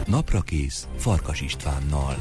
Naprakész Farkas Istvánnal.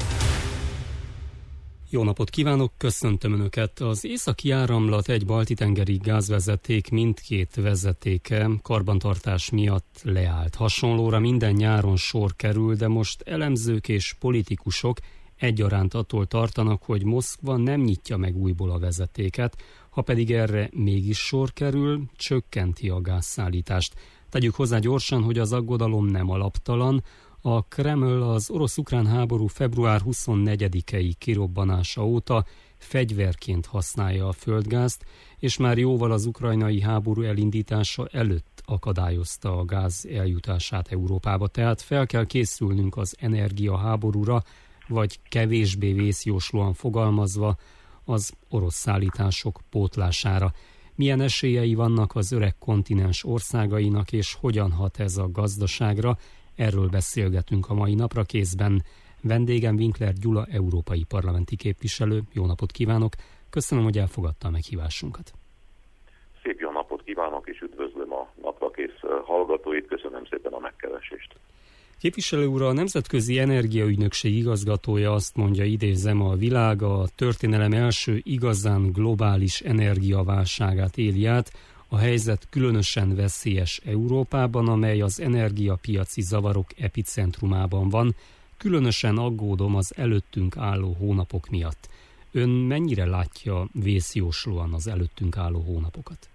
Jó napot kívánok, köszöntöm Önöket! Az Északi Áramlat egy balti-tengeri gázvezeték mindkét vezetéke karbantartás miatt leállt. Hasonlóra minden nyáron sor kerül, de most elemzők és politikusok egyaránt attól tartanak, hogy Moszkva nem nyitja meg újból a vezetéket, ha pedig erre mégis sor kerül, csökkenti a gázszállítást. Tegyük hozzá gyorsan, hogy az aggodalom nem alaptalan. A Kreml az orosz-ukrán háború február 24-i kirobbanása óta fegyverként használja a földgázt, és már jóval az ukrajnai háború elindítása előtt akadályozta a gáz eljutását Európába. Tehát fel kell készülnünk az energiaháborúra, vagy kevésbé vészjóslóan fogalmazva az orosz szállítások pótlására. Milyen esélyei vannak az öreg kontinens országainak, és hogyan hat ez a gazdaságra? Erről beszélgetünk a mai Naprakészben. Vendégem Winkler Gyula, európai parlamenti képviselő. Jó napot kívánok! Köszönöm, hogy elfogadta a meghívásunkat. Szép jó napot kívánok, és üdvözlöm a Naprakész hallgatóit. Köszönöm szépen a megkeresést. Képviselő úr, a Nemzetközi Energiaügynökség igazgatója azt mondja, idézem, a világ a történelem első igazán globális energiaválságát éli át. A helyzet különösen veszélyes Európában, amely az energiapiaci zavarok epicentrumában van. Különösen aggódom az előttünk álló hónapok miatt. Ön mennyire látja vészjóslóan az előttünk álló hónapokat?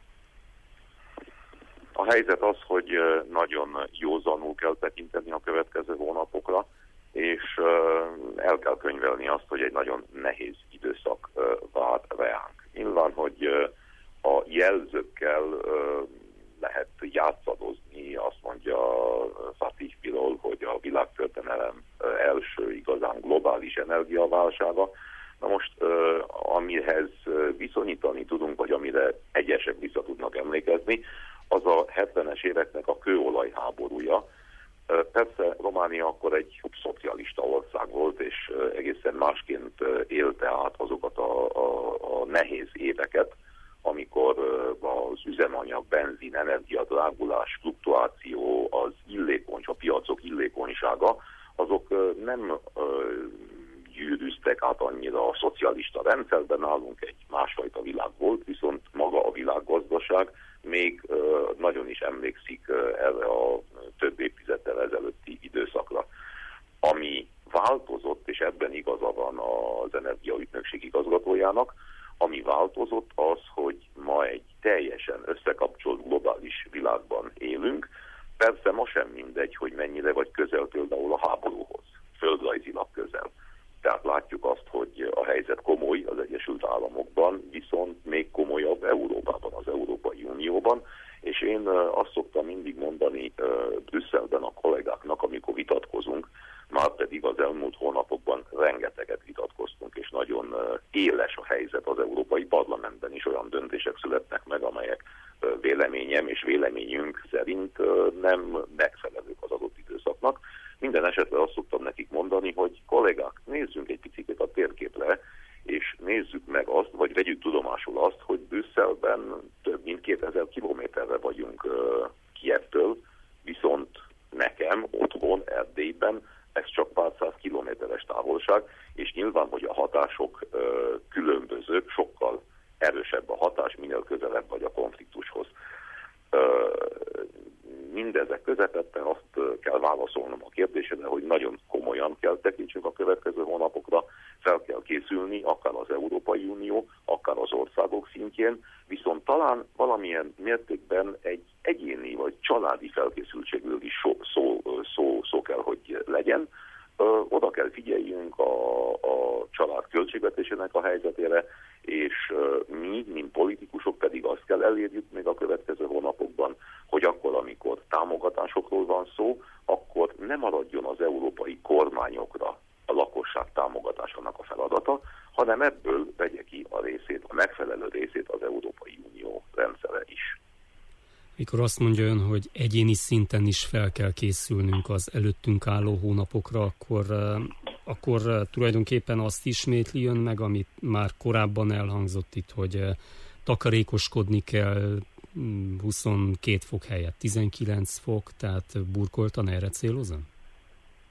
A helyzet az, hogy nagyon józanul kell tekinteni a következő hónapokra, és el kell könyvelni azt, hogy egy nagyon nehéz időszak vár ránk. Nyilván, hogy a jelzőkkel lehet játszadozni, azt mondja Fatih Birol, hogy a világtörténelem első igazán globális energiaválsága. Na most, amihez viszonyítani tudunk, vagy amire egyesek vissza tudnak emlékezni, az a 70-es éveknek a kőolajháborúja. Persze Románia akkor egy szocialista ország volt, és egészen másként élte át azokat a nehéz éveket, amikor az üzemanyag, benzin, energiadrágulás, fluktuáció, a piacok illékonysága, azok nem gyűrűztek át annyira a szocialista rendszerben, nálunk egy másfajta világ volt, viszont maga a világgazdaság még nagyon is emlékszik erre a több évtizeddel ezelőtti időszakra. Ami változott, és ebben igaza van az Energiaügynökség igazgatójának, ami változott az, hogy ma egy teljesen összekapcsolt globális világban élünk. Persze ma sem mindegy, hogy mennyire vagy közel például a háborúhoz, földrajzilag közel. Tehát látjuk azt, hogy a helyzet komoly az Egyesült Államokban, viszont még komolyabb Európában, az Európai Unióban, és én azt szoktam mindig mondani Brüsszelben a kollégáknak, amikor vitatkozunk, már pedig az elmúlt hónapokban rengeteget vitatkoztunk, és nagyon éles a helyzet az Európai Parlamentben is, olyan döntések születnek meg, amelyek véleményem és véleményünk szerint nem megfelelők az adott időszaknak. Minden esetre azt szoktam nekik mondani, hogy kollégák, nézzünk egy picit a térképre, és nézzük meg azt, vagy vegyük tudomásul azt, hogy Brüsszelben több mint 2000 kilométerre vagyunk Kijevtől, viszont nekem otthon, Erdélyben ez csak pár száz kilométeres távolság, és nyilván, hogy a hatások különbözők, sokkal erősebb a hatás, minél közelebb vagy a konfliktushoz. Mindezek közepette azt kell válaszolnom a kérdésre, hogy nagyon komolyan kell tekintsünk a következő hónapokra, fel kell készülni, akár az Európai Unió, akár az országok szintjén, viszont talán valamilyen mértékben egy egyéni vagy családi felkészültségről is szó kell, hogy legyen. Oda kell figyeljünk a család költségvetésének a helyzetére, és mi, mint politikusok pedig azt kell elérjük még a következő hónapokban, hogy akkor, amikor támogatásokról van szó, akkor ne maradjon az európai kormányokra a lakosság támogatásának a feladata, hanem ebből vegye ki a részét, a megfelelő részét az Európai Unió rendszere is. Mikor azt mondja ön, hogy egyéni szinten is fel kell készülnünk az előttünk álló hónapokra, akkor tulajdonképpen azt ismétli ön meg, amit már korábban elhangzott itt, hogy takarékoskodni kell 22 fok helyett 19 fok, tehát burkoltan erre célozom?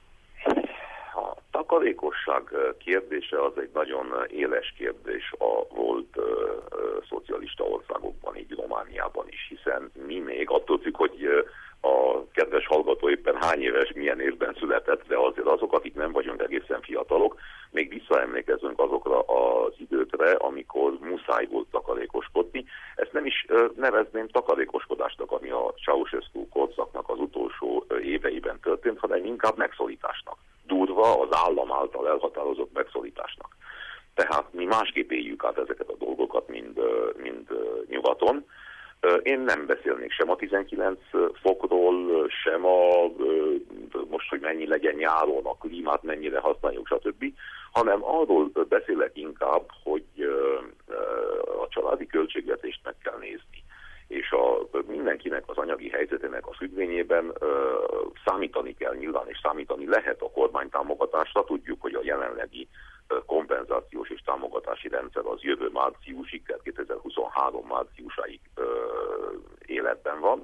takarékosság kérdése az egy nagyon éles kérdés a volt szocialista országokban, így Romániában is, hiszen mi még, attól függ, hogy a kedves hallgató éppen hány éves, milyen évben született, de azért azok, akik nem vagyunk egészen fiatalok, még visszaemlékezünk azokra az időkre, amikor muszáj volt takarékoskodni. Ezt nem is nevezném takarékoskodásnak, ami a Ceausescu korszaknak az utolsó éveiben történt, hanem inkább megszorításnak. Durva, az állam által elhatározott megszorításnak. Tehát mi másképp éljük át ezeket a dolgokat, mint nyugaton. Én nem beszélnék sem a 19 fokról, sem most, hogy mennyi legyen nyáron, a klímát mennyire használjuk, stb., hanem arról beszélek inkább, hogy a családi költségvetést meg kell nézni. És mindenkinek az anyagi helyzetének a függvényében számítani kell nyilván, és számítani lehet a kormánytámogatásra. Tudjuk, hogy a jelenlegi kompenzációs és támogatási rendszer az jövő márciusig, tehát 2023 márciusáig életben van.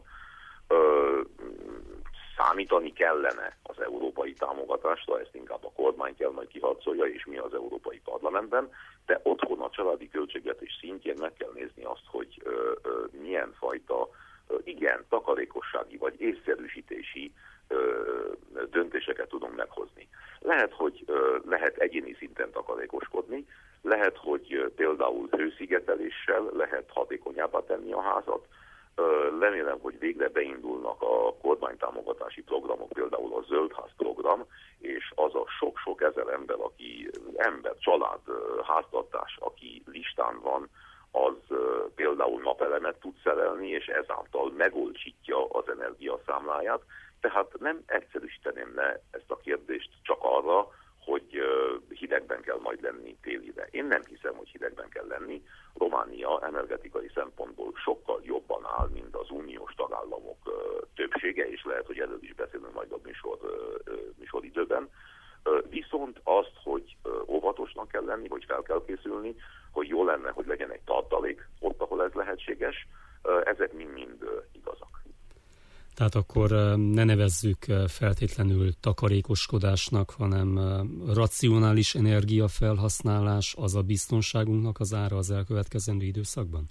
Számítani kellene az európai támogatásra, ezt inkább a kormány kell majd kiharcolja, és mi az Európai Parlamentben, de otthon a családi költségvetés szintjén meg kell nézni azt, hogy milyen fajta, igen, takarékossági vagy észszerűsítési döntéseket tudunk meghozni. Lehet, hogy lehet egyéni szinten takarékoskodni, lehet, hogy például hőszigeteléssel lehet hatékonyabbá tenni a házat. Remélem, hogy végre beindulnak a kormánytámogatási programok, például a Zöldház program, és az a sok-sok ezer ember, család, háztartás, aki listán van, az például napelemet tud szerelni, és ezáltal megolcsítja az energiaszámláját. Tehát nem egyszerűsíteném le ezt a kérdést csak arra, hogy hidegben kell majd lenni télire. Én nem hiszem, hogy hidegben kell lenni. Románia energetikai szempontból sokkal jobban áll, mint az uniós tagállamok többsége, és lehet, hogy erről is beszélünk majd a műsoridőben. Viszont azt, hogy óvatosnak kell lenni, hogy fel kell készülni, hogy jó lenne, hogy legyen egy tartalék ott, ahol ez lehetséges, ezek mind-mind igazak. Tehát akkor ne nevezzük feltétlenül takarékoskodásnak, hanem racionális energiafelhasználás az a biztonságunknak az ára az elkövetkezendő időszakban?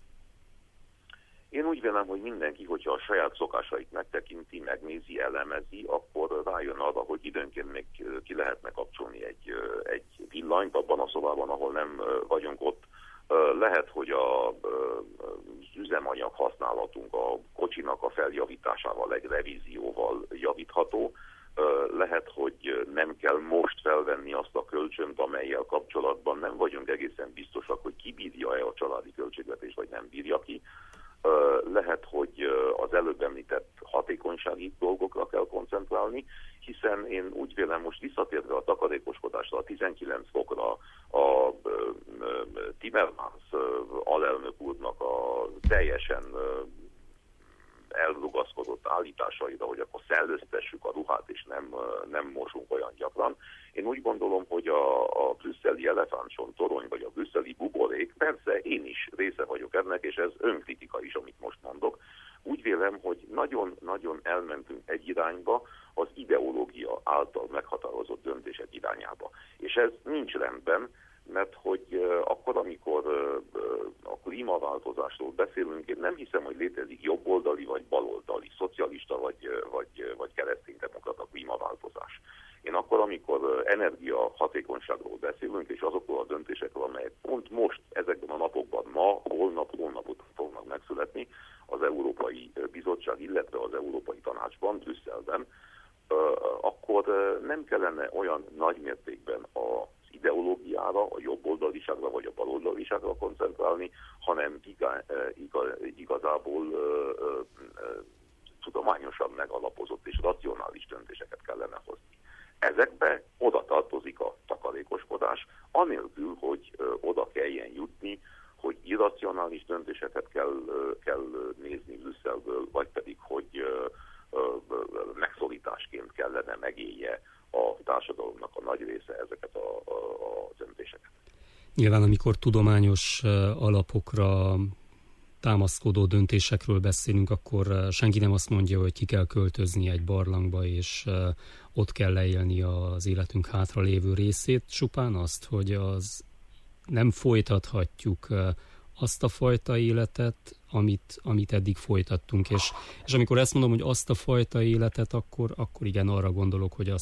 Én úgy vélem, hogy mindenki, hogyha a saját szokásait megtekinti, megnézi, elemezi, akkor rájön arra, hogy időnként még ki lehetne kapcsolni egy villanyt abban a szobában, ahol nem vagyunk ott. Lehet, hogy az üzemanyag használatunk a kocsinak a feljavításával, egy revízióval javítható. Lehet, hogy nem kell most felvenni azt a kölcsönt, amellyel kapcsolatban nem vagyunk egészen biztosak, hogy ki bírja-e a családi költségvetést, vagy nem bírja ki. Lehet, hogy az előbb említett hatékonysági dolgokra kell koncentrálni, hiszen én úgy vélem, most visszatérve a takarékoskodásra, a 19 fokra, a Timmermans alelnök úrnak a teljesen elrugaszkodott állításaira, hogy akkor szellőztessük a ruhát, és nem mosunk olyan gyakran. Én úgy gondolom, hogy a brüsszeli elefántcsont-torony, vagy a brüsszeli buborék, persze én is része vagyok ennek, és ez önkritika is, amit most mondok. Úgy vélem, hogy nagyon-nagyon elmentünk egy irányba, az ideológia által meghatározott döntések irányába. És ez nincs rendben, mert hogy akkor, amikor a klímaváltozásról beszélünk, én nem hiszem, hogy létezik jobboldali vagy baloldali, szocialista vagy kereszténydemokrata klímaváltozás. Én akkor, amikor energiahatékonyságról beszélünk, és azokról a döntésekről, amelyek pont most, ezekben a napokban, ma, holnap után fognak megszületni az Európai Bizottság, illetve az Európai Tanácsban, Brüsszelben, akkor nem kellene olyan nagymértékben az ideológiára, a jobboldaliságra vagy a baloldaliságra koncentrálni, hanem igazából tudományosan megalapozott és racionális döntéseket kellene hozni. Ezekbe oda tartozik a takarékoskodás, anélkül, hogy oda kelljen jutni, hogy irracionális döntéseket kell nézni Brüsszelből, vagy pedig, hogy megszorításként kellene megélje a társadalomnak a nagy része ezeket a döntéseket. Nyilván, amikor tudományos alapokra támaszkodó döntésekről beszélünk, akkor senki nem azt mondja, hogy ki kell költözni egy barlangba, és ott kell leélni az életünk hátralévő részét, csupán azt, hogy nem folytathatjuk azt a fajta életet, amit eddig folytattunk. És amikor ezt mondom, hogy azt a fajta életet, akkor igen, arra gondolok, hogy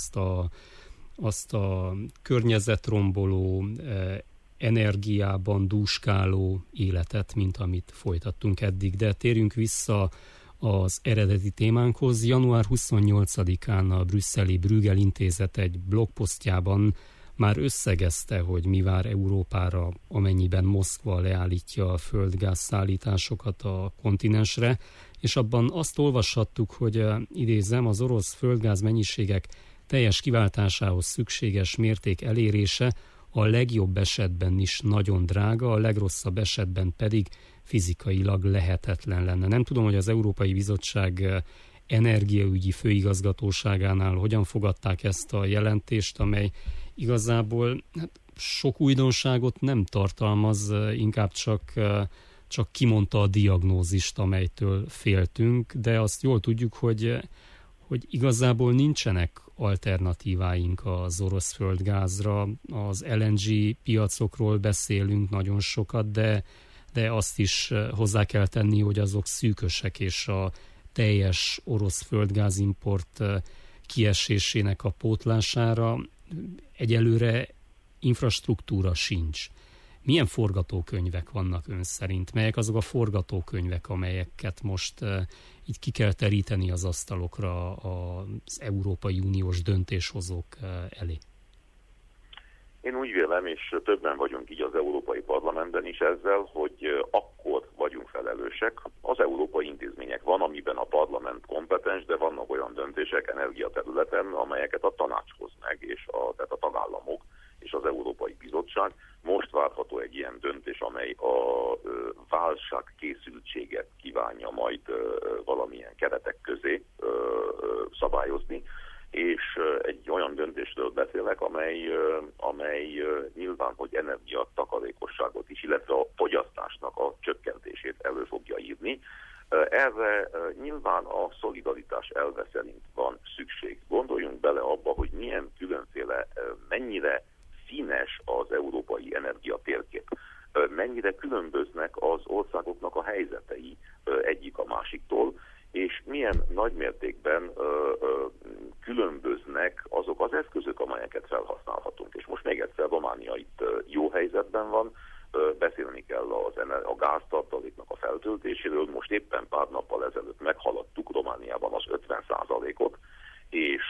azt a környezetromboló, energiában dúskáló életet, mint amit folytattunk eddig. De térjünk vissza az eredeti témánkhoz. Január 28-án a brüsszeli Bruegel intézet egy blogposztjában már összegezte, hogy mi vár Európára, amennyiben Moszkva leállítja a földgáz szállításokat a kontinensre, és abban azt olvashattuk, hogy idézem, az orosz földgáz mennyiségek teljes kiváltásához szükséges mérték elérése a legjobb esetben is nagyon drága, a legrosszabb esetben pedig fizikailag lehetetlen lenne. Nem tudom, hogy az Európai Bizottság energiaügyi főigazgatóságánál hogyan fogadták ezt a jelentést, amely igazából sok újdonságot nem tartalmaz, inkább csak kimondta a diagnózist, amelytől féltünk, de azt jól tudjuk, hogy igazából nincsenek alternatíváink az orosz földgázra. Az LNG piacokról beszélünk nagyon sokat, de azt is hozzá kell tenni, hogy azok szűkösek, és a teljes orosz földgázimport kiesésének a pótlására egyelőre infrastruktúra sincs. Milyen forgatókönyvek vannak ön szerint? Melyek azok a forgatókönyvek, amelyeket most így ki kell teríteni az asztalokra az Európai Uniós döntéshozók elé? Én úgy vélem, és többen vagyunk így az Európai Parlamentben is ezzel, hogy akkor vagyunk felelősek. Az európai intézmények van, amiben a parlament kompetens, de vannak olyan döntések energiaterületen, amelyeket a tanács hoz meg, és tehát a tagállamok és az Európai Bizottság. Most várható egy ilyen döntés, amely a válságkészültséget kívánja majd valamilyen keretek közé szabályozni, és egy olyan döntésről beszélek, amely nyilván, hogy energiatakarékosságot is, illetve a fogyasztásnak a csökkentését elő fogja írni. Erre nyilván a szolidaritás elve szerint van szükség. Gondoljunk bele abba, hogy milyen különféle, mennyire színes az európai energiatérkép, mennyire különböznek az országoknak a helyzetei egyik a másiktól, és milyen nagymértékben különböznek azok az eszközök, amelyeket felhasználhatunk. És most még egyszer, Románia itt jó helyzetben van, beszélni kell a gáztartaléknak a feltöltéséről. Most éppen pár nappal ezelőtt meghaladtuk Romániában az 50%-ot, és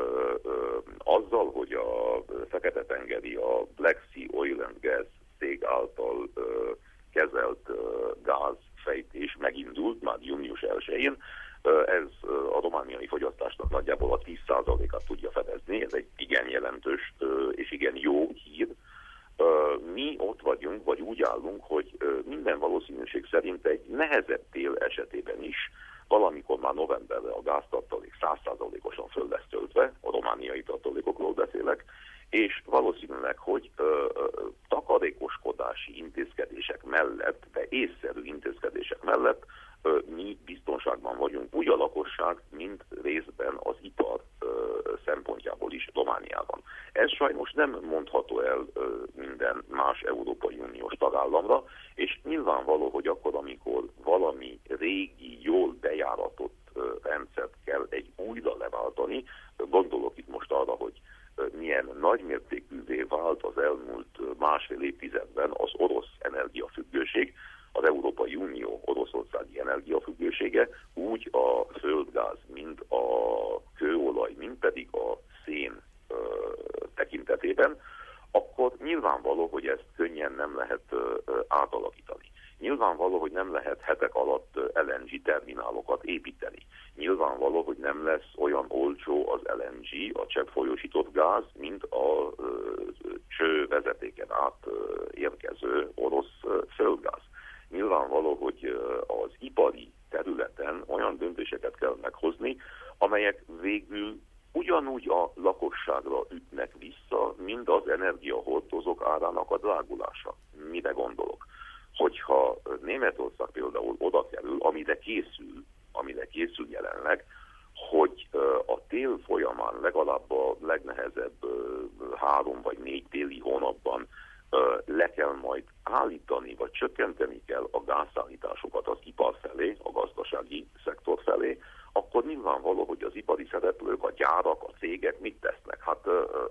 azzal, hogy a Fekete-tengeri, a Black Sea Oil and Gas cég által kezelt gázfejtés megindult már június 1-én, ez a romániai fogyasztásnak nagyjából a 10%-át tudja fedezni, ez egy igen jelentős és igen jó hír. Mi ott vagyunk, vagy úgy állunk, hogy minden valószínűség szerint egy nehezebb tél esetében is valamikor már novemberre a gáztartalék 100%-osan föl lesz töltve, a romániai tartalékokról beszélek, és valószínűleg, hogy takarékoskodási intézkedések mellett, de észszerű intézkedések mellett mi biztonságban vagyunk, úgy a lakosság, mint részben az ipar szempontjából is Romániában. Ez sajnos nem mondható el minden más Európai Uniós tagállamra, és nyilvánvaló, hogy akkor, amikor valami régi, jól bejáratott rendszert kell egy újra leváltani, gondolok itt most arra, hogy milyen nagymértékűvé vált az elmúlt másfél évtizedben az orosz energiafüggőség, az Európai Unió oroszországi energiafüggősége, úgy a földgáz, mind a kőolaj, mind pedig a szén tekintetében, akkor nyilvánvaló, hogy ezt könnyen nem lehet átalakítani. Nyilvánvaló, hogy nem lehet hetek alatt LNG terminálokat építeni. Nyilvánvaló, hogy nem lesz olyan olcsó az LNG, a cseppfolyósított gáz, mint a csővezetéken át érkező orosz földgáz. Nyilvánvaló, hogy az ipari területen olyan döntéseket kell meghozni, amelyek végül ugyanúgy a lakosságra ütnek vissza, mint az energiahordozók árának a drágulása. Mire gondolok? Hogyha Németország például oda kerül, amire készül jelenleg, hogy a tél folyamán legalább a legnehezebb 3 vagy 4 téli hónapban le kell majd állítani, vagy csökkenteni kell a gázszállításokat az ipar felé, a gazdasági szektor felé, akkor nyilvánvaló, hogy az ipari szereplők, a gyárak, a cégek mit tesznek? Hát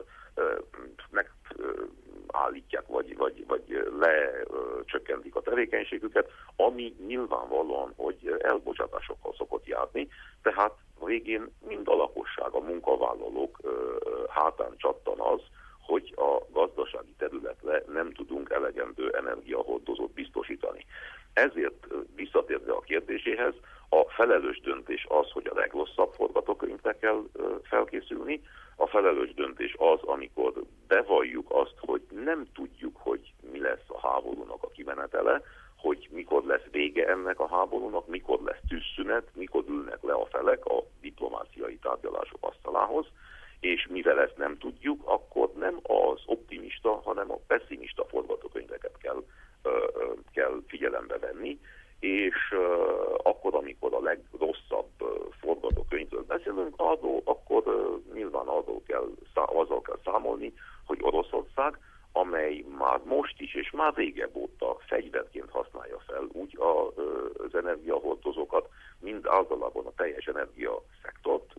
megállítják, vagy lecsökkentik a tevékenységüket, ami nyilvánvalóan, hogy elbocsátásokkal szokott járni, tehát végén mind a lakosság, a munkavállalók hátán csattan az, hogy a gazdasági területre nem tudunk elegendő energiahordozót biztosítani. Ezért visszatérve a kérdéséhez, a felelős döntés az, hogy a legrosszabb forgatókönyvre kell felkészülni. A felelős döntés az, amikor bevalljuk azt, hogy nem tudjuk, hogy mi lesz a háborúnak a kimenetele, hogy mikor lesz vége ennek a háborúnak, mikor lesz tűzszünet, mikor ülnek le a felek a diplomáciai tárgyalások asztalához, és mivel ezt nem tudjuk, akkor nem az optimista, hanem a pesszimista forgatókönyveket kell figyelembe venni, és akkor, amikor a legrosszabb forgatókönyvről beszélünk, akkor nyilván azzal kell számolni, hogy Oroszország, amely már most is és már régebb óta fegyverként használja fel úgy az energiahordozókat, mint általában a teljes energiaszektort,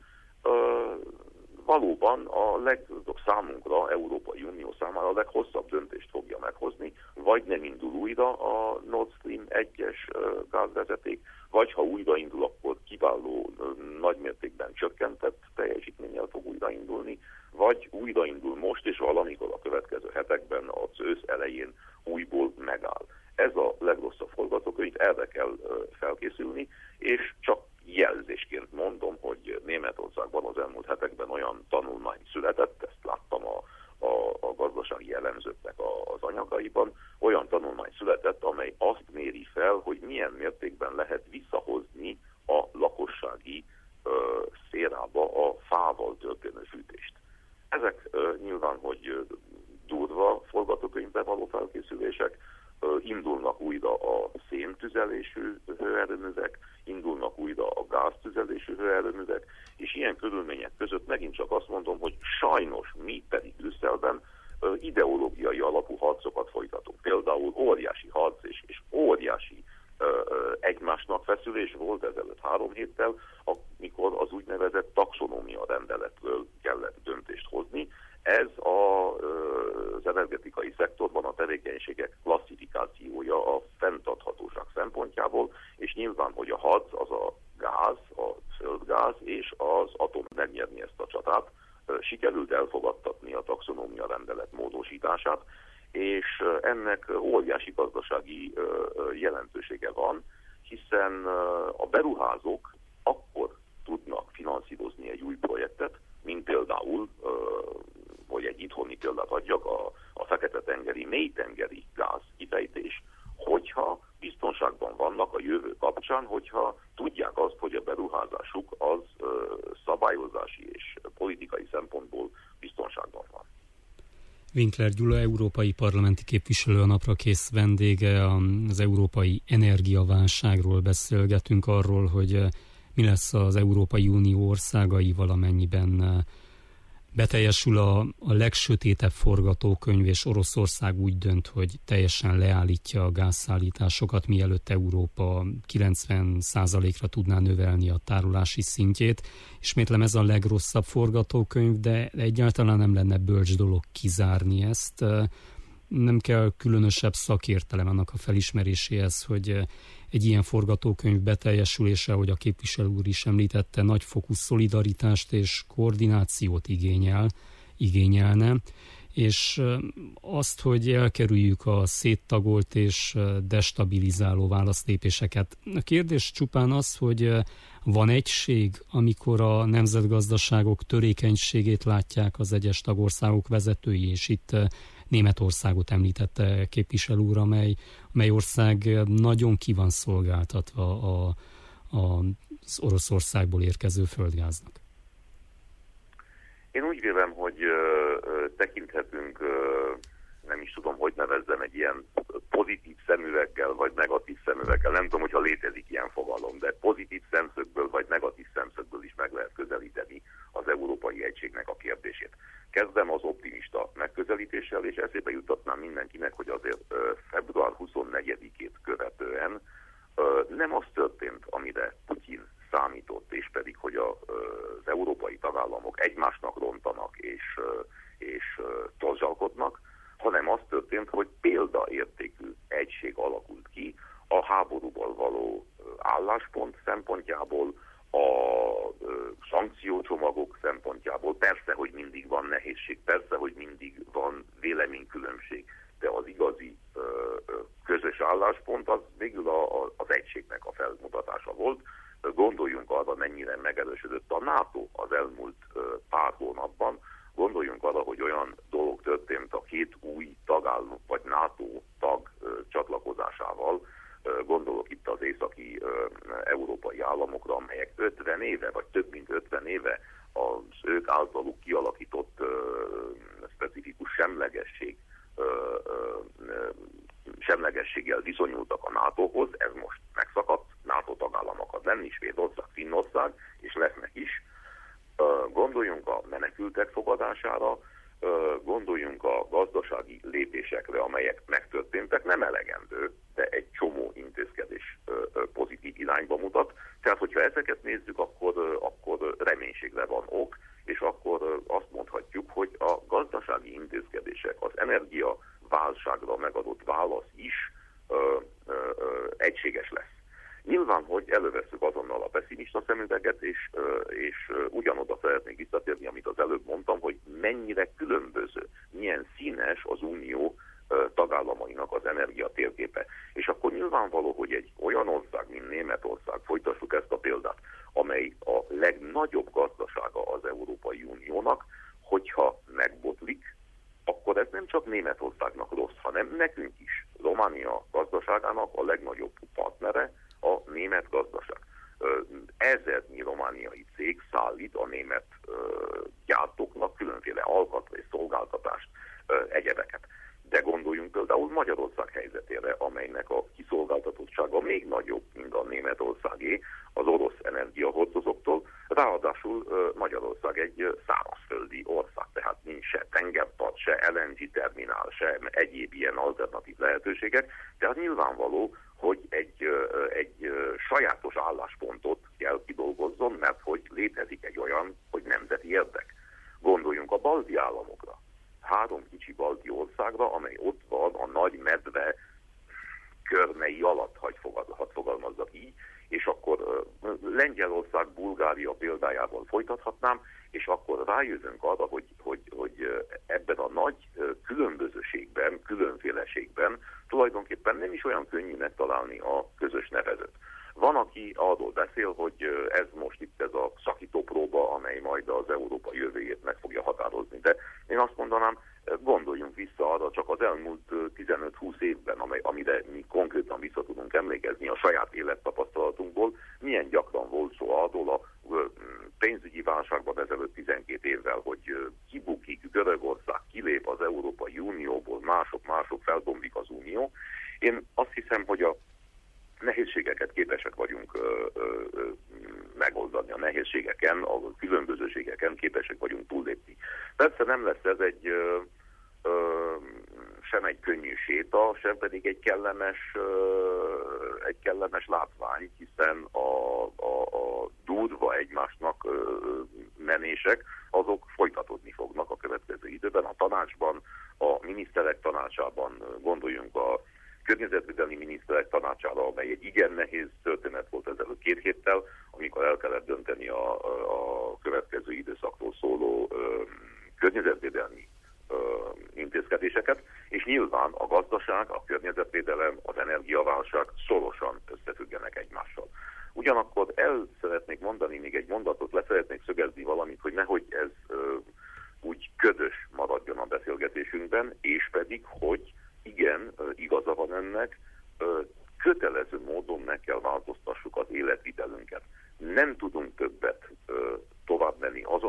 valóban számunkra, Európai Unió számára a leghosszabb döntést fogja meghozni, vagy nem indul újra a Nord Stream 1-es gázvezeték, vagy ha újraindul, akkor kiváló nagymértékben csökkentett teljesítménnyel fog újraindulni, vagy újraindul most, és valamikor a következő hetekben, az ősz elején újból megáll. Ez a legrosszabb forgatókönyv, erre kell felkészülni, és csak jelzésként mondom, hogy Németországban az elmúlt hetekben olyan tanulmány született, ezt láttam a gazdasági elemzőknek az anyagaiban, olyan tanulmány született, amely azt méri fel, hogy milyen mértékben lehet visszahozni a lakossági szférába a fával történő fűtést. Ezek nyilván, hogy durva forgatókönyvbe való felkészülések, indulnak újra a széntüzelésű hőerőművek, indulnak újra a gáztüzelésű hőerőművek, és ilyen körülmények között megint csak azt mondom, hogy sajnos mi pedig Brüsszelben ideológiai alapú harcokat folytatunk. Például óriási harc és óriási egymásnak feszülés volt ezelőtt 3 héttel, amikor az úgynevezett taxonómia rendeletről kellett döntést hozni. Ez az energetikai szektorban a tevékenységek klasszifikációja a fenntarthatóság szempontjából, és nyilván, hogy a harc az a gáz, a földgáz és az atom megnyerni ezt a csatát, sikerült elfogadtatni a taxonómia rendelet módosítását, és ennek óriási gazdasági jelentősége van, hiszen a beruházók akkor tudnak finanszírozni egy új projektet, mint például, hogy egy itthoni példát adjak, a Fekete-tengeri, mélytengeri gáz kifejtés, hogyha biztonságban vannak a jövő kapcsán, hogyha tudják azt, hogy a beruházásuk az szabályozási és politikai szempontból biztonságban van. Winkler Gyula, európai parlamenti képviselő, a naprakész vendége, az európai energiaválságról beszélgetünk, arról, hogy mi lesz az Európai Unió országaival, amennyiben beteljesül a legsötétebb forgatókönyv, és Oroszország úgy dönt, hogy teljesen leállítja a gázszállításokat, mielőtt Európa 90%-ra tudná növelni a tárolási szintjét. Ismétlem, ez a legrosszabb forgatókönyv, de egyáltalán nem lenne bölcs dolog kizárni ezt. Nem kell különösebb szakértelem annak a felismeréséhez, hogy egy ilyen forgatókönyv beteljesülése, ahogy a képviselő úr is említette, nagyfokú szolidaritást és koordinációt igényelne, és azt, hogy elkerüljük a széttagolt és destabilizáló válaszlépéseket. A kérdés csupán az, hogy van egység, amikor a nemzetgazdaságok törékenységét látják az egyes tagországok vezetői, és itt Németországot említette képviselő úr, amely ország nagyon ki van szolgáltatva az Oroszországból érkező földgáznak. Én úgy vélem, hogy tekinthetünk nem is tudom, hogy nevezzem, egy ilyen pozitív szemüveggel, vagy negatív szemüveggel. Nem tudom, hogyha létezik ilyen fogalom, de pozitív szemszögből, vagy negatív szemszögből is meg lehet közelíteni az európai egységnek a kérdését. Kezdem az optimista megközelítéssel, és eszébe juttatnám mindenkinek, hogy azért február 24-ét követően nem az történt, amire Putyin számított, és pedig, hogy az európai tagállamok egymásnak rontanak és torzsalkodnak, hanem az történt, hogy példaértékű egység alakult ki a háborúból való álláspont szempontjából, a szankciócsomagok szempontjából. Persze, hogy mindig van nehézség, persze, hogy mindig van véleménykülönbség, de az igazi közös álláspont az végül az egységnek a felmutatása volt. Gondoljunk arra, mennyire megerősödött a NATO az elmúlt pár hónapban, gondoljunk arra, hogy olyan dolog történt a két új tagállam, vagy NATO tag csatlakozásával, gondolok itt az északi európai államokra, amelyek 50 éve, vagy több mint 50 éve az ők általuk kialakított specifikus semlegességgel viszonyultak a NATO-hoz, ez most megszakadt, NATO tagállamokat lenni, Svédország, Finnország, és lesznek is. Gondoljunk a menekültek fogadására, gondoljunk a gazdasági lépésekre, amelyek megtörténtek, nem elegendő, de egy csomó intézkedés pozitív irányba mutat. Tehát, hogyha ezeket nézzük, akkor reménységre van ok, és akkor azt mondhatjuk, hogy a gazdasági intézkedések, az energiaválságra megadott válasz is egységes lesz. Nyilván, hogy elővesszük azonnal a pessimista szemüveget, és ugyanoda szeretnék visszatérni, amit az előbb mondtam, hogy mennyire különböző, milyen színes az unió tagállamainak az energia térképe. És akkor nyilvánvaló, hogy egy olyan ország, mint Németország, folytassuk ezt a példát, amely a legnagyobb gazdasága az Európai Uniónak, hogyha megbotlik, akkor ez nem csak Németországnak rossz, hanem nekünk is. Románia gazdaságának a legnagyobb partnere a német gazdaság. Ezernyi romániai cég szállít a német gyártóknak különféle alkatrészt, szolgáltatást, egyebeket. De gondoljunk például Magyarország helyzetére, amelynek a kiszolgáltatottsága még nagyobb, mint a németországé az orosz energiahordozóktól. Ráadásul Magyarország egy szárazföldi ország, tehát nincs se tengerpart, se LNG terminál, se egyéb ilyen alternatív lehetőségek. Tehát nyilvánvaló, hogy egy sajátos álláspontot kell kidolgozzon, mert hogy létezik egy olyan, hogy nemzeti érdek. Gondoljunk a balti államokra. 3 kicsi balti országra, amely ott van a nagy medve körmei alatt, hadd fogalmazzak így, és akkor Lengyelország, Bulgária példájával folytathatnám, és akkor rájövünk arra, hogy ebben a nagy különbözőségben, különféleségben tulajdonképpen nem is olyan könnyű megtalálni a közös nevezőt. Van, aki arról beszél, hogy ez most itt ez a szakítópróba, amely majd az Európa jövőjét meg fogja határozni. De én azt mondanám, gondoljunk vissza arra csak az elmúlt 15-20 évben, amire mi konkrétan vissza tudunk emlékezni a saját élettapasztalatunkból, milyen gyakran volt szó arról a pénzügyi válságban ezelőtt 12 évvel, hogy kibukik Görögország, kilép az Európai Unióból, mások felbomlik az Unió. Én azt hiszem, hogy a nehézségeket képesek vagyunk megoldani, a nehézségeken, a különbözőségeken képesek vagyunk túllépni. Persze nem lesz ez sem egy könnyű séta, sem pedig egy kellemes látvány, hiszen a durva egymásnak menések, azok folytatódni fognak a következő időben. A tanácsban, a miniszterek tanácsában, gondoljunk a környezetvédelmi miniszterek tanácsára, amely egy igen nehéz történet volt ezelőtt 2 héttel, amikor el kellett dönteni a következő időszakról szóló környezetvédelmi intézkedéseket, és nyilván a gazdaság, a környezetvédelem, az energiaválság szorosan összefüggenek egymással. Ugyanakkor el szeretnék mondani még egy mondatot, le szeretnék szögezni valamit, hogy nehogy ez úgy ködös maradjon a beszélgetésünkben, és pedig, hogy igen, igaza van ennek, kötelező módon meg kell változtassuk az életvitelünket. Nem tudunk többet tovább menni azon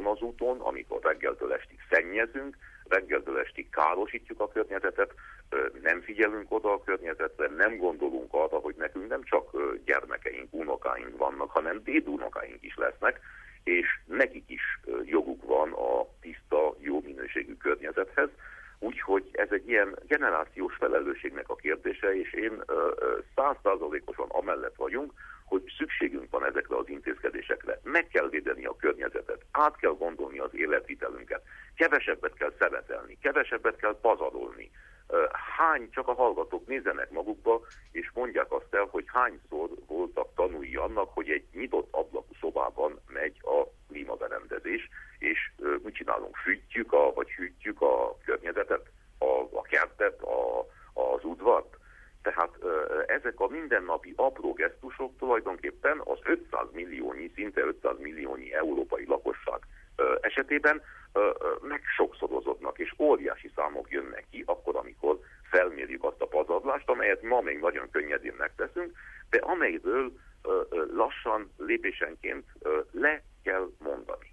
azon az úton, amikor reggeltől estig szennyezünk, reggeltől estig károsítjuk a környezetet, nem figyelünk oda a környezetre, nem gondolunk arra, hogy nekünk nem csak gyermekeink, unokáink vannak, hanem dédunokáink is lesznek, és nekik is joguk van a tiszta, jó minőségű környezethez. Úgyhogy ez egy ilyen generációs felelősségnek a kérdése, és én 100%-osan amellett vagyunk, hogy szükségünk van ezekre az intézkedésekre. Meg kell védeni a környezetet, át kell gondolni az életvitelünket, kevesebbet kell szeretelni, kevesebbet kell pazarolni. Csak a hallgatók nézzenek magukba, és mondják azt el, hogy hányszor voltak tanúi annak, hogy egy nyitott ablakú szobában megy a klímaberendezés, és mit csinálunk? Hűtjük a környezetet, a kertet, az udvart. Tehát ezek a mindennapi apró gesztusok tulajdonképpen az 500 milliónyi, szinte 500 milliónyi európai lakosság esetében meg sokszorozódnak, és óriási számok jönnek ki akkor, amikor felmérjük azt a pazarlást, amelyet ma még nagyon könnyedén megteszünk, de amelyből lassan, lépésenként le kell mondani.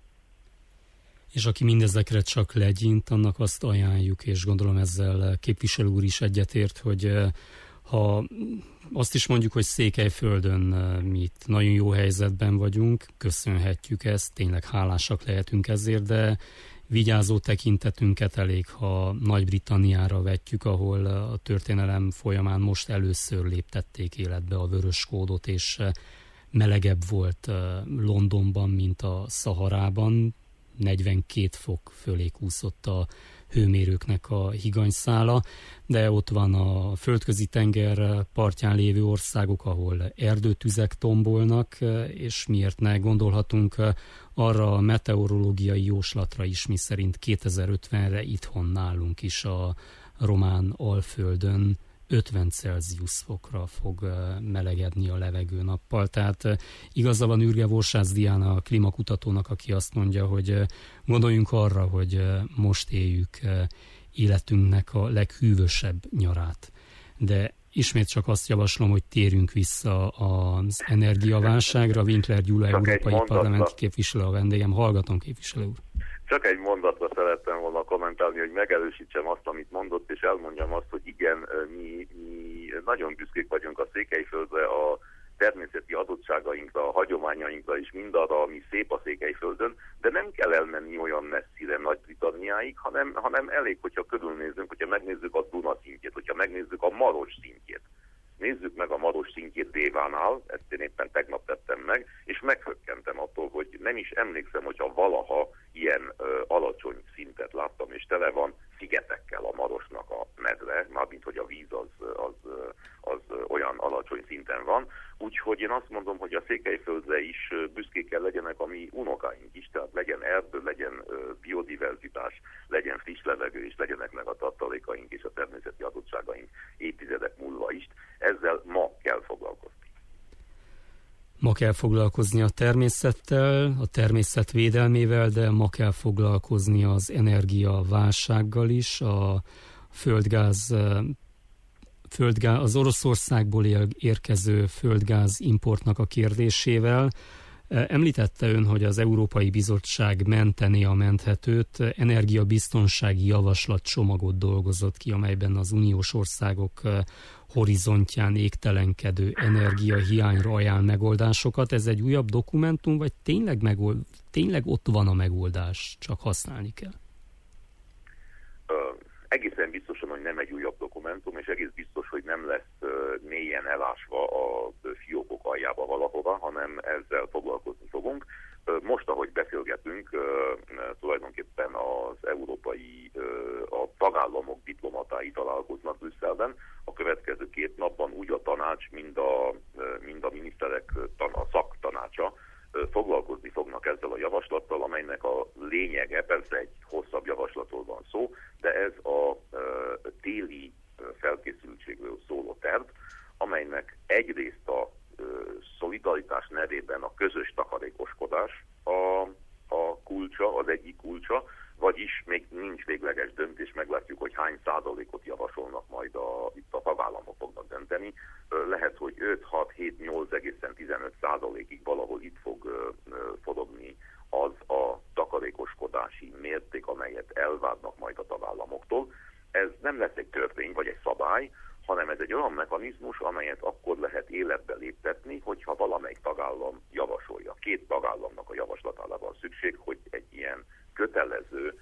És aki mindezekre csak legyint, annak azt ajánljuk, és gondolom ezzel képviselő úr is egyetért, hogy ha azt is mondjuk, hogy Székelyföldön mi itt nagyon jó helyzetben vagyunk, köszönhetjük ezt, tényleg hálásak lehetünk ezért, de vigyázó tekintetünket elég, ha Nagy-Britanniára vetjük, ahol a történelem folyamán most először léptették életbe a vörös kódot, és melegebb volt Londonban, mint a Szaharában, 42 fok fölé kúszott a hőmérőknek a higanyszála, de ott van a földközi tenger partján lévő országok, ahol erdőtüzek tombolnak, és miért ne gondolhatunk arra a meteorológiai jóslatra is, miszerint 2050-re itthon nálunk is a román Alföldön 50 Celsius fokra fog melegedni a levegő nappal. Tehát igaza van Ürge Vorsász Diana, a klímakutatónak, aki azt mondja, hogy gondoljunk arra, hogy most éljük életünknek a leghűvösebb nyarát. De ismét csak azt javaslom, hogy térjünk vissza az energiaválságra. Winkler Gyula, európai parlamenti képviselő a vendégem. Hallgatom, képviselő úr. Csak egy mondatra szerettem volna kommentálni, hogy megerősítsem azt, amit mondott, és elmondjam azt, hogy igen, mi nagyon büszkék vagyunk a Székelyföldre, a természeti adottságainkra, a hagyományainkra és mindarra, ami szép a Székelyföldön, de nem kell elmenni olyan messzire Nagy-Britanniáig, hanem elég, hogyha körülnézzünk, hogyha megnézzük a Duna szintjét, hogyha megnézzük a Maros szintjét. Nézzük meg a Maros szintjét Dévánál, ezt én éppen tegnap tettem meg, és meghökkentem attól, hogy nem is emlékszem, hogyha valaha ilyen alacsony szintet láttam, és tele van szigetekkel a Marosnak a medre, mármint hogy a víz az olyan alacsony szinten van. Úgyhogy én azt mondom, hogy a Székelyföldre is büszkék kell legyenek a mi unokáink is, tehát legyen erdő, legyen biodiverzitás, legyen friss levegő, és legyenek meg a tartalékaink és a természeti adottságaink évtizedek múlva is. Ezzel ma kell foglalkozni. Ma kell foglalkozni a természettel, a természet védelmével, de ma kell foglalkozni az energiaválsággal is, a földgáz, az Oroszországból érkező földgáz importnak a kérdésével. Említette ön, hogy az Európai Bizottság mentené a menthetőt, energiabiztonsági javaslatcsomagot dolgozott ki, amelyben az uniós országok horizontján égtelenkedő energiahiányra ajánl megoldásokat. Ez egy újabb dokumentum, vagy tényleg ott van a megoldás, csak használni kell? Egészen biztosan, hogy nem egy újabb dokumentum, és egész biztos, hogy nem lesz mélyen elásva a fiókok aljába valahova, hanem ezzel foglalkozni fogunk. Most, ahogy beszélgetünk, tulajdonképpen az a tagállamok diplomatái találkoznak Brüsszelben. A következő 2 napban úgy a tanács, mind a miniszterek szaktanácsa foglalkozni fognak ezzel a javaslattal, amelynek a lényege, persze egy hosszabb javaslatról van szó, de ez a téli felkészültségről szóló terv, amelynek egyrészt a szolidaritás nevében a közös takarékoskodás a kulcsa, az egyik kulcsa, vagyis még nincs végleges döntés, meglátjuk, hogy hány százalékot javasolnak majd itt a tagállamok fognak dönteni. Lehet, hogy 5, 6, 7, 8, egészen 15 százalékig valahol itt fog forogni az a takarékos fogyasztási mérték, amelyet elvárnak majd a tagállamoktól, ez nem lesz egy törvény vagy egy szabály, hanem ez egy olyan mechanizmus, amelyet akkor lehet életbe léptetni, hogyha valamelyik tagállam javasolja. 2 tagállamnak a javaslatára van szükség, hogy egy ilyen kötelező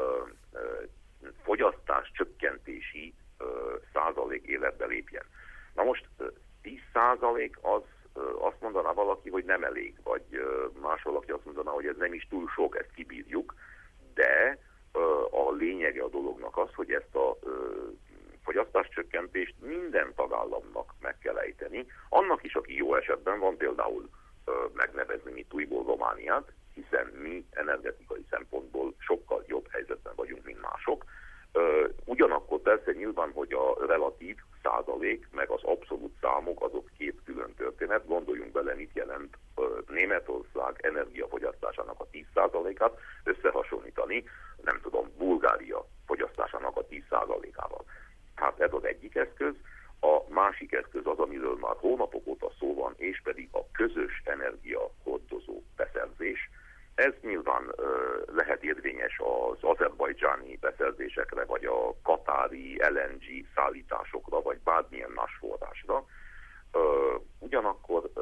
fogyasztás csökkentési százalék életbe lépjen. Na most 10% az azt mondaná valaki, hogy nem elég, vagy más valaki azt mondaná, hogy ez nem is túl sok, ezt kibírjuk, de a lényege a dolognak az, hogy ezt a fogyasztáscsökkentést minden tagállamnak meg kell ejteni. Annak is, aki jó esetben van, például megnevezni mi újból Romániát, hiszen mi energetikai szempontból sokkal jobb helyzetben vagyunk, mint mások. Ugyanakkor persze nyilván, hogy a relatív százalék, meg az abszolút számok, azok 2 külön történet. Gondoljunk bele, mit jelent Németország energiafogyasztásának a 10%-át összehasonlítani, nem tudom, Bulgária fogyasztásának a 10%-ával. Hát ez az egyik eszköz. A másik eszköz az, amiről már hónapok óta szó van, és pedig a közös energiahordozó beszerzés. Ez nyilván lehet érvényes az azerbajdzsáni beszerzésekre, vagy a katári LNG szállításokra, vagy bármilyen más forrásra. Ugyanakkor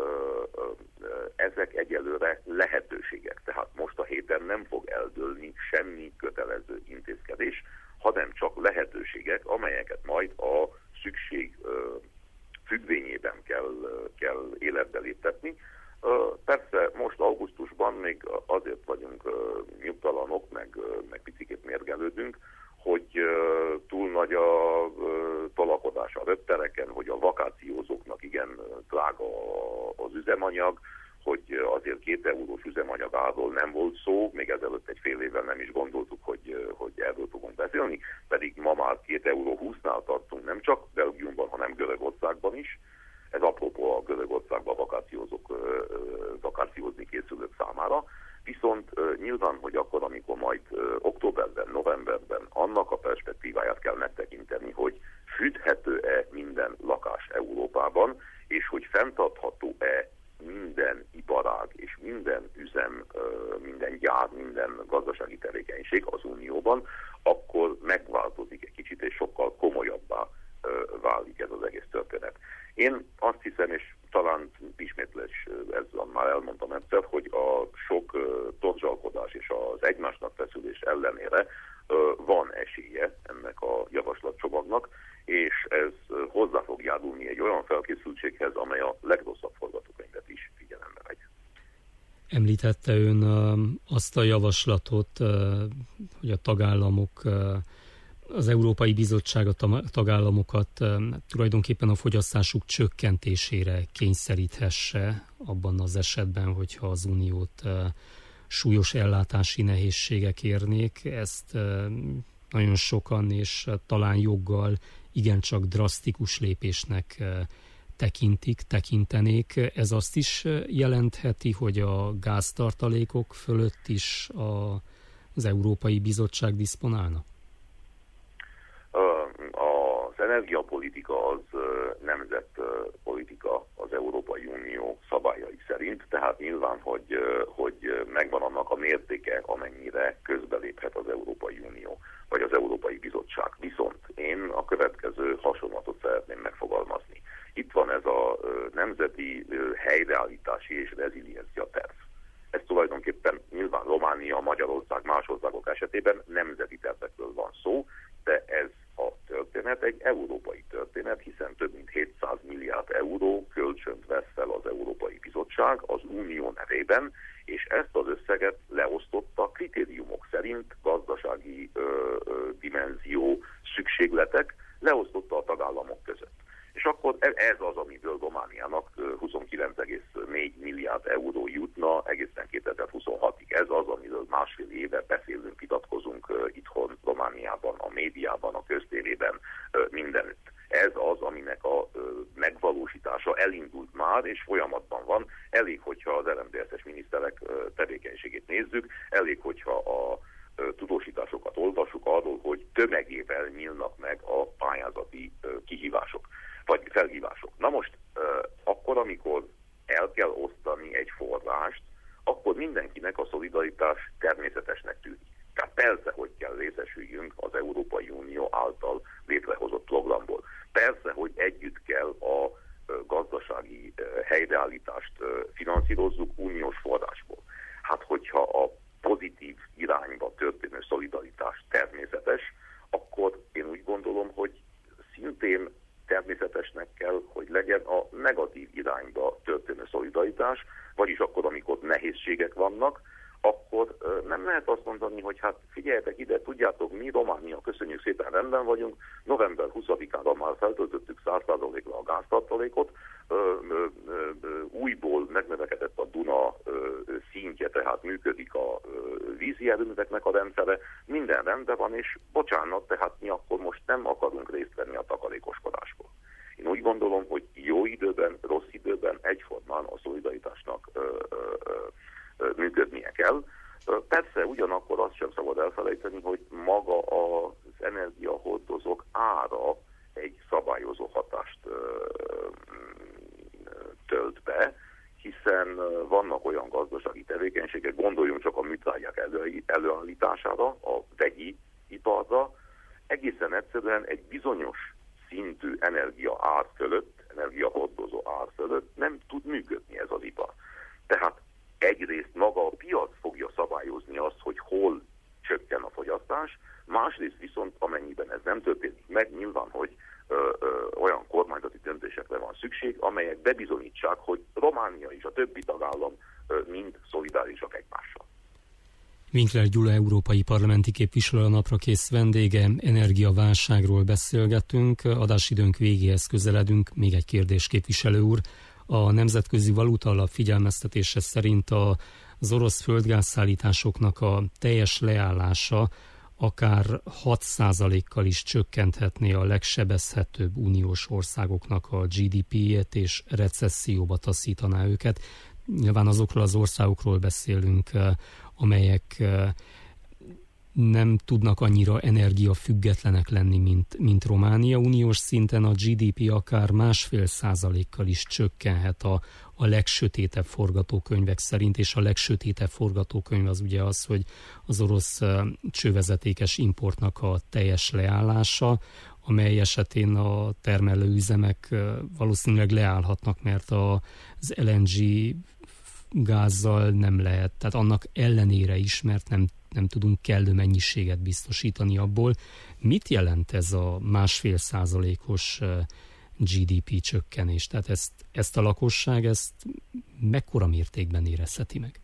ezek egyelőre lehetőségek, tehát most a héten nem fog eldőlni semmi kötelező intézkedés, hanem csak lehetőségek, amelyeket majd a szükség függvényében kell életbe léptetni. Persze most augusztusban még azért vagyunk nyugtalanok, meg picikét mérgelődünk, hogy túl nagy a tolakodás a reptereken, hogy a vakációzóknak igen drága az üzemanyag, hogy azért 2 eurós üzemanyagáról nem volt szó, még ezelőtt egy fél évvel nem is gondoltuk, hogy erről fogunk beszélni, pedig ma már 2,20 euró tartunk, nem csak Belgiumban, hanem Görögországban is. Ez apropó a Görögországban vakációzni készülők számára. Viszont nyilván, hogy akkor, amikor majd októberben, novemberben annak a perspektíváját kell megtekinteni, hogy fűthető-e minden lakás Európában, és hogy fenntartható-e minden iparág és minden üzem, minden gyár, minden gazdasági tevékenység az Unióban, akkor megváltozik egy kicsit, és sokkal komolyabbá válik ez az egész történet. Én azt hiszem, és talán ismétlés, ezzel már elmondtam egyszer, hogy a sok torzsalkodás és az egymásnak feszülés ellenére van esélye ennek a javaslatcsomagnak, és ez hozzá fog járulni egy olyan felkészültséghez, amely a legrosszabb forgatókönyvet is figyelembe vegy. Említette ön azt a javaslatot, hogy a tagállamok, az Európai Bizottság a tagállamokat tulajdonképpen a fogyasztásuk csökkentésére kényszeríthesse abban az esetben, hogyha az Uniót súlyos ellátási nehézségek érnék. Ezt nagyon sokan és talán joggal igencsak drasztikus lépésnek tekintenék. Ez azt is jelentheti, hogy a gáztartalékok fölött is az Európai Bizottság diszponálna? Az energiapolitika az nemzetpolitika az Európai Unió szabályai szerint, tehát nyilván, hogy megvan annak a mértéke, amennyire közbeléphet az Európai Unió, vagy az Európai Bizottság. Viszont én a következő hasonlatot szeretném megfogalmazni. Itt van ez a nemzeti helyreállítási és reziliencia terv. Ez tulajdonképpen nyilván Románia, Magyarország, más országok esetében nemzeti tervekről van szó, de ez a történet egy európai történet, hiszen több mint 700 milliárd euró kölcsönt vesz fel az Európai Bizottság az Unió nevében, és ezt az összeget leosztotta kritériumok szerint, gazdasági dimenzió, szükségletek, leosztotta a tagállamok között. És akkor ez az, amiből Romániának 29,4 milliárd euró jutna egészen 2026-ig. Ez az, amiről másfél éve beszélünk, vitatkozunk itthon Romániában, a médiában, a köztévében, mindenütt. Ez az, aminek a megvalósítása elindult már, és folyamatban van. Elég, hogyha az RMDSZ-es miniszterek tevékenységét nézzük, elég, hogyha a tudósításokat olvassuk arról, hogy tömegével nyílnak meg a pályázati kihívások, vagy felhívások. Na most, akkor, amikor el kell osztani egy forrást, akkor mindenkinek a szolidaritás természetesnek tűnik. Persze, hogy kell részesüljünk az Európai Unió által létrehozott programból. Persze, hogy együtt kell a gazdasági helyreállítást finanszírozzuk uniós forrásból. Hát, hogyha a pozitív irányba történő szolidaritás természetes, akkor én úgy gondolom, hogy szintén természetesnek kell, hogy legyen a negatív irányba történő szolidaritás, vagyis akkor, amikor nehézségek vannak, akkor nem lehet azt mondani, hogy hát figyeljetek ide, tudjátok, mi Románia, köszönjük szépen, rendben vagyunk, november 20-ára már feltöltöttük 100%-ra a gáztartalékot, újból megnövekedett a Duna szintje, tehát működik a vízi erőműveknek a rendszere, minden rendben van, és bocsánat, tehát mi akkor most nem akarunk részt venni a takarékoskodásból. Én úgy gondolom, hogy jó időben, rossz időben egyformán a szolidaritásnak működnie kell. Persze ugyanakkor azt sem szabad elfelejteni, hogy maga az energiahordozók ára egy szabályozó hatást tölt be, hiszen vannak olyan gazdasági tevékenységek, gondoljunk csak a műtrágyák előállítására, a vegyi iparra, egészen egyszerűen egy bizonyos szintű energia ár fölött, energiahordozó ár fölött nem tud működni ez az ipar. Tehát egyrészt maga a piac fogja szabályozni azt, hogy hol csökken a fogyasztás, másrészt viszont amennyiben ez nem történik meg, nyilván, hogy olyan kormányzati döntésekre van szükség, amelyek bebizonyítsák, hogy Románia és a többi tagállam mind szolidárisak egymással. Winkler Gyula európai parlamenti képviselő, a naprakész vendége, energiaválságról beszélgetünk, adásidőnk végéhez közeledünk. Még egy kérdés, képviselő úr. A Nemzetközi Valutaalap figyelmeztetése szerint az orosz földgázszállításoknak a teljes leállása akár 6%-kal is csökkenthetné a legsebezhetőbb uniós országoknak a GDP-jét, és recesszióba taszítaná őket. Nyilván azokról az országokról beszélünk, amelyek nem tudnak annyira energiafüggetlenek lenni, mint Románia. Uniós szinten a GDP akár 1,5%-kal is csökkenhet a legsötétebb forgatókönyvek szerint, és a legsötétebb forgatókönyv az ugye az, hogy az orosz csővezetékes importnak a teljes leállása, amely esetén a termelőüzemek valószínűleg leállhatnak, mert az LNG gázzal nem lehet, tehát annak ellenére is, mert nem tudunk kellő mennyiséget biztosítani abból. Mit jelent ez a 1,5%-os GDP csökkenés? Tehát ezt a lakosság, mekkora mértékben érezheti meg?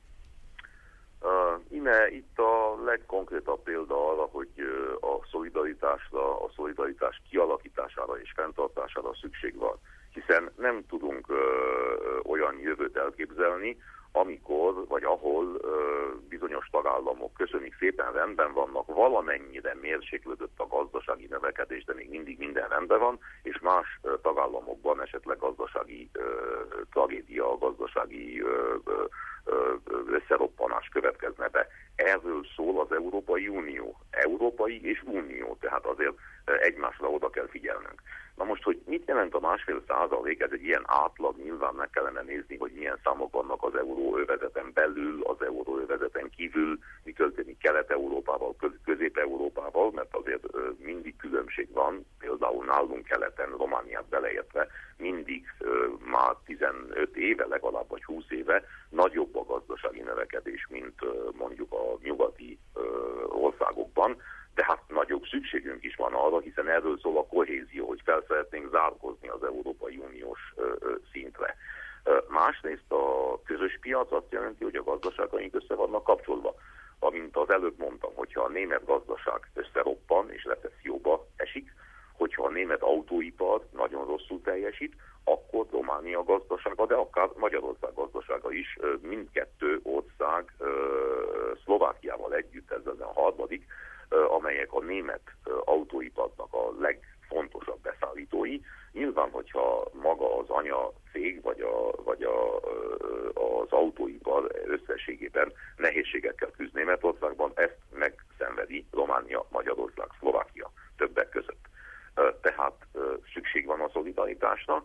Itt a legkonkrétabb példa arra, hogy a szolidaritás kialakítására és fenntartására szükség van. Hiszen nem tudunk olyan jövőt elképzelni, amikor, vagy ahol bizonyos tagállamok, köszönjük szépen, rendben vannak, valamennyire mérséklődött a gazdasági növekedés, de még mindig minden rendben van, és más tagállamokban esetleg gazdasági tragédia, gazdasági összeroppanás következne be. Erről szól az Európai Unió. Európai és Unió, tehát azért egymásra oda kell figyelnünk. Na most, hogy mit jelent a 1,5%? Ez egy ilyen átlag, nyilván meg kellene nézni, hogy milyen számok vannak az euróövezeten belül, az euróövezeten kívül, mi történik Kelet-Európával, Közép-Európával, mert azért mindig különbség van, például nálunk keleten, Romániát beleértve, mindig már 15 éve, legalább vagy 20 éve nagyobb a gazdasági növekedés, mint mondjuk a nyugati országokban, de hát nagyobb szükségünk is van arra, hiszen erről szól a kohézió, hogy fel szeretnénk zárkózni az Európai Uniós szintre. Másrészt a közös piac azt jelenti, hogy a gazdaságaink össze vannak kapcsolva. Amint az előbb mondtam, hogyha a német gazdaság összeroppan és recesszióba esik, hogyha a német autóipar nagyon rosszul teljesít, akkor Románia gazdasága, de akár Magyarország gazdasága is, mindkettő ország Szlovákiával együtt, ez az a harmadik, amelyek a német autóiparnak a legfontosabb beszállítói. Nyilván, hogyha maga az anyacég vagy az autóipar összességében nehézségekkel küzd Németországban, ezt megszenvedi Románia, Magyarország, Szlovákia többek között. Tehát szükség van a szolidaritásra,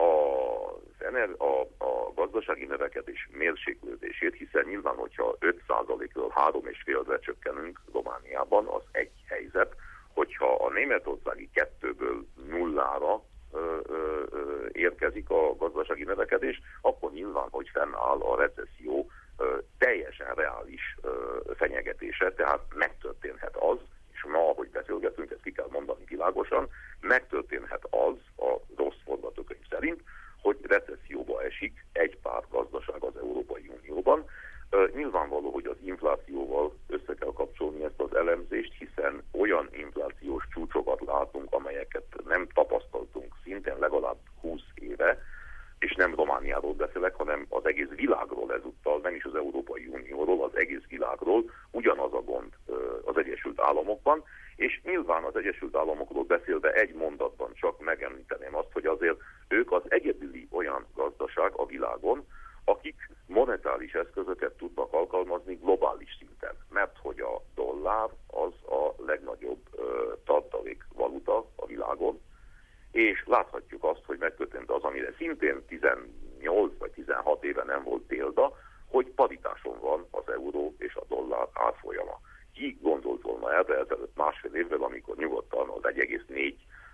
a gazdasági növekedés mérséklődését, hiszen nyilván, hogyha 5%-ról 3,5-re csökkenünk Romániában, az egy helyzet, hogyha a németországi 2-ből 0-ra érkezik a gazdasági növekedés, akkor nyilván, hogy fennáll a recesszió teljesen reális fenyegetése, tehát megtörténhet az, és ma, ahogy beszélgetünk, ezt ki kell mondani világosan, megtörténhet az a rossz forgatókönyv szerint, hogy recesszióba esik egy pár gazdaság az Európai Unióban. Nyilvánvaló, hogy az inflációval össze kell kapcsolni ezt az elemzést, hiszen olyan inflációs csúcsokat látunk, amelyeket nem tapasztaltunk szintén legalább 20 éve, és nem Romániáról beszélek, hanem az egész világról ezúttal, nem is az Európai Unióról, az egész világról, ugyanaz a gond az Egyesült Államokban, és nyilván az Egyesült Államokról beszélve egy mondatban csak megemlíteném azt, hogy azért ők az egyedüli olyan gazdaság a világon, akik monetáris eszközöket tudnak alkalmazni globális szinten, mert hogy a dollár az a legnagyobb tartalékvaluta a világon, és láthatjuk azt, hogy megtörtént az, amire szintén 18 vagy 16 éve nem volt példa, hogy paritáson van az euró és a dollár árfolyama. Ki gondolt volna erre ezelőtt másfél évvel, amikor nyugodtan az 1,4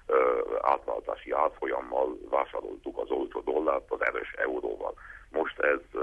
átváltási árfolyammal vásároltuk az olcsó dollárt az erős euróval. Most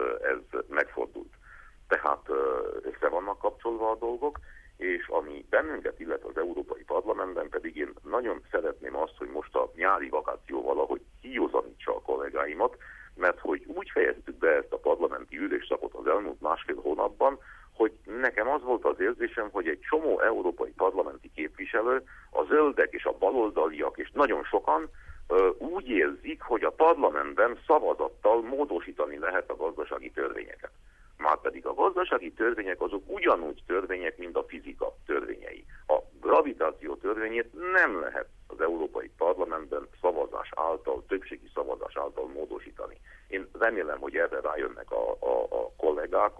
ez megfordult. Tehát össze vannak kapcsolva a dolgok, és ami bennünket illet az Európai Parlamentben, pedig én nagyon szeretném azt, hogy most a nyári vakáció valahogy kijózanítsa a kollégáimat, mert hogy úgy fejeztük be ezt a parlamenti ülésszakot az elmúlt másfél hónapban, hogy nekem az volt az érzésem, hogy egy csomó európai parlamenti képviselő, a zöldek és a baloldaliak, és nagyon sokan úgy érzik, hogy a parlamentben szavazattal módosítani lehet a gazdasági törvényeket. Márpedig a gazdasági törvények azok ugyanúgy törvények, mint a fizika törvényei. A gravitáció törvényét nem lehet az Európai Parlamentben szavazás által, többségi szavazás által módosítani. Én remélem, hogy erre rájönnek a kollégák,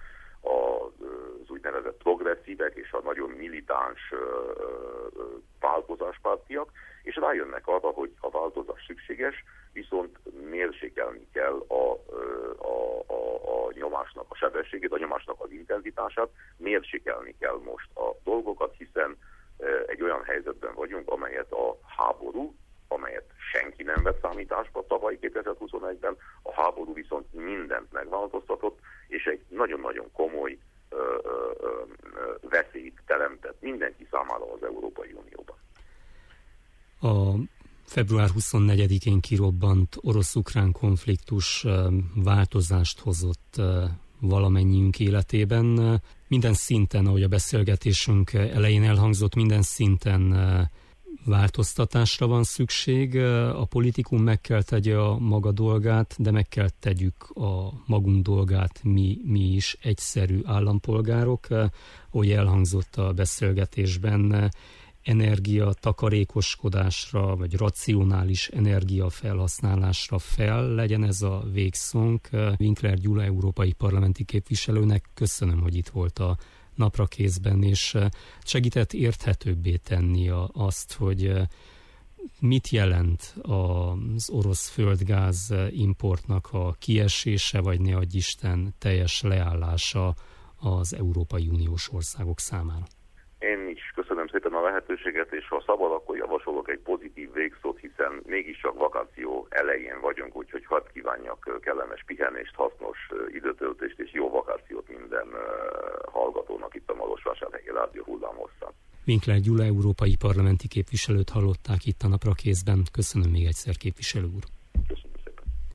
az úgynevezett progresszívek és a nagyon militáns változáspártiak, és rájönnek arra, hogy a változás szükséges, viszont mérsékelni kell a nyomásnak a sebességét, a nyomásnak az intenzitását, mérsékelni kell most a dolgokat, hiszen egy olyan helyzetben vagyunk, amelyet a háború, amelyet senki nem vett számításba tavaly 2021-ben, a háború viszont mindent megváltoztatott, és egy nagyon-nagyon komoly veszélyt teremtett mindenki számára az Európai Unióban. A február 24-én kirobbant orosz-ukrán konfliktus változást hozott valamennyiünk életében. Minden szinten, ahogy a beszélgetésünk elején elhangzott, minden szinten változtatásra van szükség. A politikum meg kell tegye a maga dolgát, de meg kell tegyük a magunk dolgát mi is, egyszerű állampolgárok. Ahogy elhangzott a beszélgetésben, energia takarékoskodásra, vagy racionális energiafelhasználásra legyen ez a végszónk. Winkler Gyula európai parlamenti képviselőnek köszönöm, hogy itt volt a naprakészben, és segített érthetőbbé tenni azt, hogy mit jelent az orosz földgáz importnak a kiesése, vagy ne adj Isten teljes leállása az Európai Uniós országok számára. Én is köszönöm szépen a lehetőséget, és ha szabad, akkor javasolok egy pozitív végszót, hiszen mégiscsak vakáció elején vagyunk, úgyhogy hadd kívánjak kellemes pihenést, hasznos időtöltést és jó vakációt minden hallgatónak itt a Marosvásárhelyi Rádió hullámhosszán. Winkler Gyula európai parlamenti képviselőt hallották itt a naprakészben. Köszönöm még egyszer, képviselő úr.